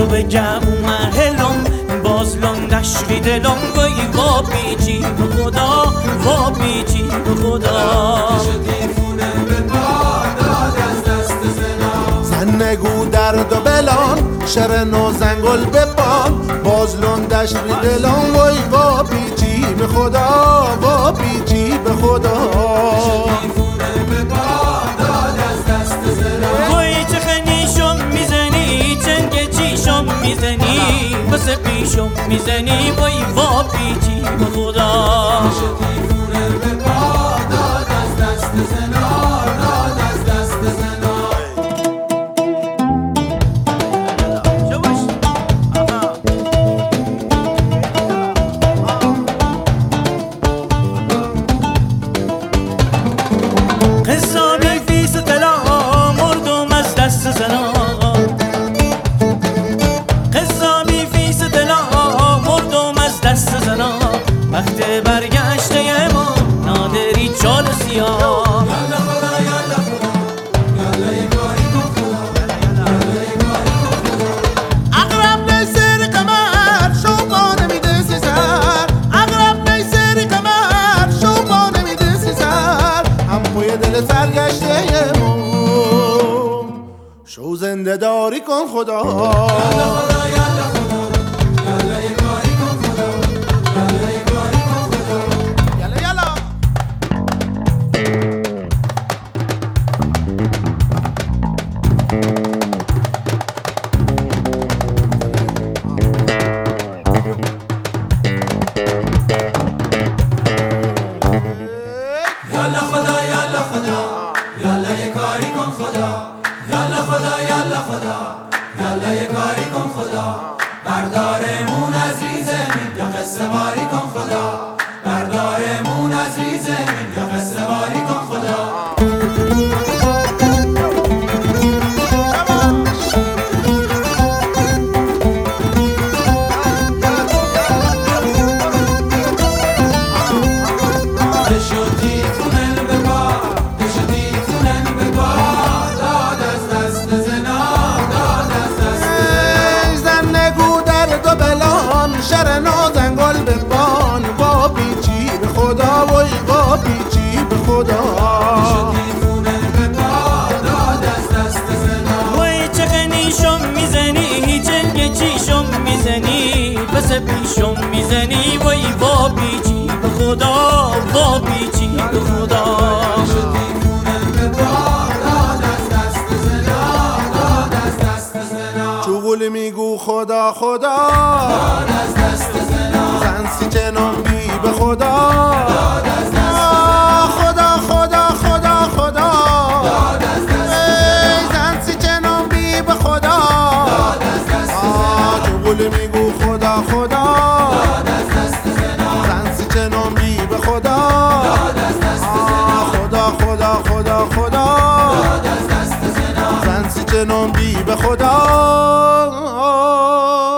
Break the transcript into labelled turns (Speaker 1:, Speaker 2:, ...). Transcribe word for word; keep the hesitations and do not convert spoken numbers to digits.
Speaker 1: تو بگم محلم باز لندش ری دلم وای وا بیجی به خدا وا بیجی به خدا
Speaker 2: زن نگو درد و بلان شرن و زنگل بپان باز لندش ری دلم وای وا بیجی به خدا وا بیجی به خدا
Speaker 1: وای چه خنیشم میزنی چنگ چیشم میزنی بس پیشم میزنی وای وا بیجی به خدا قصابی فیس طلا مردم از دست زنا قصابی فیس طلا مردم از دست زنا وقت برگشته ما نادری چال سیاه
Speaker 2: اقرب نیسر قمر شما نمیده سی سر اقرب نیسر قمر شما نمیده سی سر هم پوی دل سرگشته ما شو زنده داری کن خدا
Speaker 3: یالا خدا یالا خدا یالا یه کاری کن خدا یالا خدا یالا خدا یالا یه کاری کن خدا بردارمون از ریز زمین یا قصه باری کن خدا بردارمون از ریز زمین یا قصه باری کن خدا
Speaker 2: شرن و زنگل بپان وا بیچی به خدا وای وا بیچی به خدا
Speaker 1: وای چه خنیشم میزنی چنگ چیشم میزنی بس پیشم میزنی وای وا بیجی به خدا وا بیجی به خدا
Speaker 2: چوغل میگو خدا خدا زن سی جنم بی به خدا خدا خدا خدا خدا ای زن سی جنم بی به خدا چوغل میگو خدا خدا زن سی جنم بی به خدا خدا خدا خدا خدا زن سی جنم بی به خدا